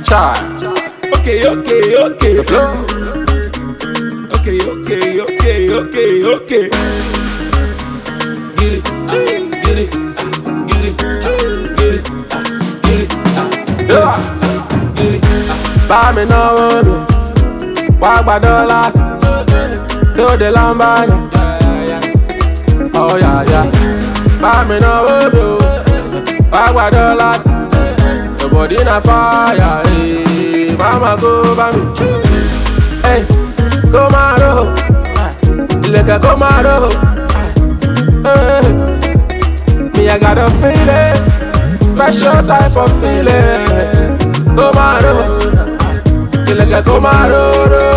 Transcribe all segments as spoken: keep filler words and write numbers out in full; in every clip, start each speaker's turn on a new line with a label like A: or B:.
A: Chai.
B: Okay, okay, okay. Okay, okay, okay, okay, okay. Get it, ah, get it, ah, get it, ah, get it, ah, get it, ah,
A: Yeah.
B: get it, ah.
A: Buy me no wood. Walk by dollars. Do the Lambada. Oh yeah, yeah. Buy me no wood. Walk by dollars. Your body na fire. Hey, mama go by me. Hey, go maro. Look at go maro. Hey, me I got a feeling, special type of feeling. Go maro. You look at go maro.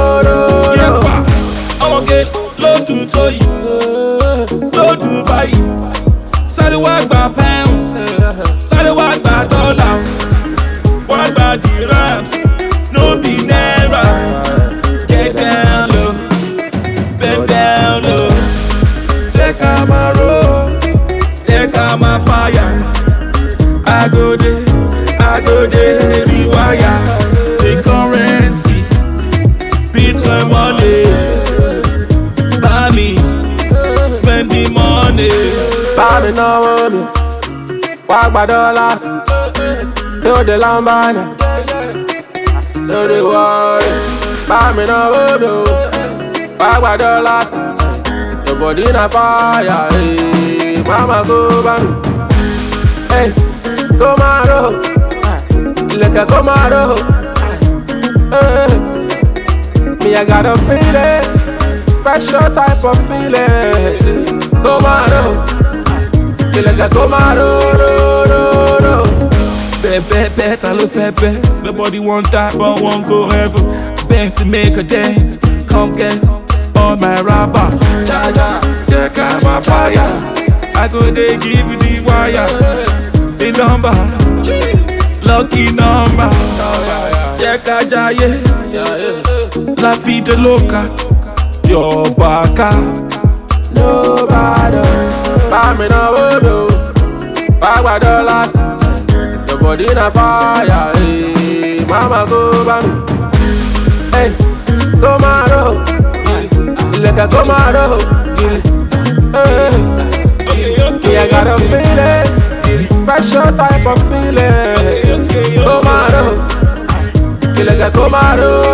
B: I'ma get low to toy, low to buy. Sorry, walk by pounds, sorry, walk by dollar, walk by dirhams, no be naira. Get down low, bend down low. Take out my road, take out my fire. I go there, I go there, rewire the currency, Bitcoin money. Buy me, spend the money.
A: Buy me no wood. Walk by dollars. Do the Lambada. Do the world. Buy me no wood. Walk by dollars. Your body na fire. Hey, mama go by me. Hey, go maro. Look at go maro. Hey, me I got a feeling, special type of feeling. Go maro. You look at go maro.
B: Bebe, better look bebe. Nobody want that, but won't go ever. Benz make a dance. Come get on my rapper. Ja ja, check out my fire. I go they give you the wire, the number, lucky number. Check out Jaye, la vida loca, your baka.
A: Nobody. Buy me no wood. Buy by dollars. Your body na fire. Hey, mama go by me. Hey, go maro. Look at go maro. Hey, me I got a feeling, special type of feeling. Go maro. You look at go maro.